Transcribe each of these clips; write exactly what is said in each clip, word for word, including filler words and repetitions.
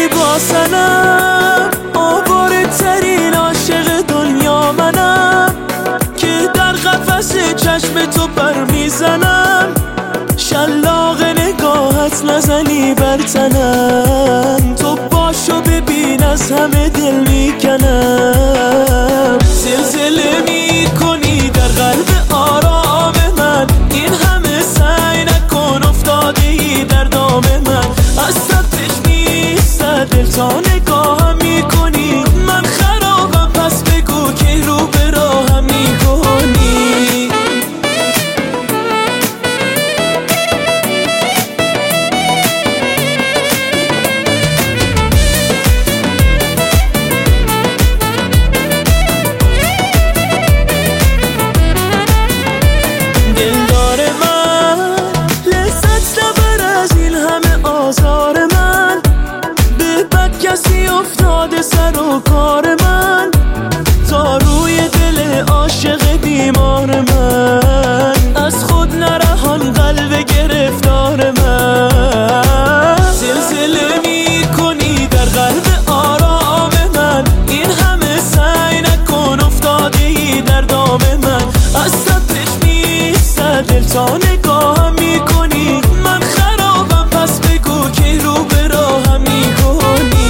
میری با سنم، آواره ترین عاشق دنیا منم، که در قفس چشم تو پر میزنم، شلاق نگاهت نزنی بر تنم، تو باشو ببین از همه دل میکنم. زلزله میکنی در قلب آرام من، این همه سعی نکن افتاده ای در دام من، از سبتش میسته دل تا نگاهم میکنی، من خرابم پس بگو که رو به راهم میکنی. افتاده سر و کار من، تا روی دل عاشق بیمار من، از خود نرهان قلب گرفتار من. زلزله میکنی در قلب آرام من، این همه سعی نکن افتاده ای در دام من، از سبتش میسته دل تا نگاهم میکنی، من خرابم پس بگو که رو به راهم میکنی.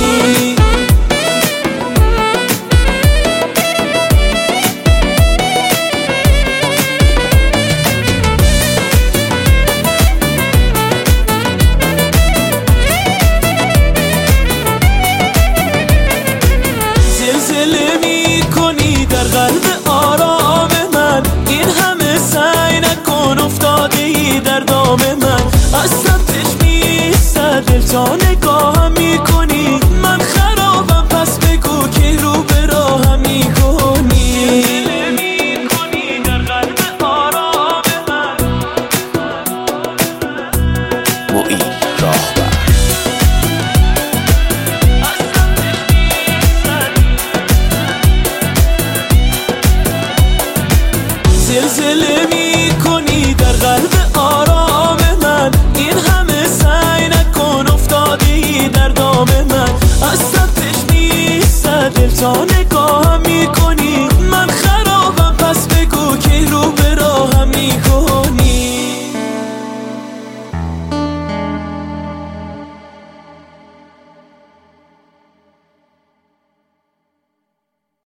زلزله میکنی در قلب آرام من، این همه سعی نکن افتاده ای در دام من، از سمتش میسته دل تا نگاهم میکنی، من خرابم پس بگو که رو به راهم میکنی. زلزله میکنی در قلب آرام من. معین راهبر. زلزله میکنی در قلب آرام من، این همه سعی نکن افتاده ای در دام من، از سمتش میسته دل تا نگاهم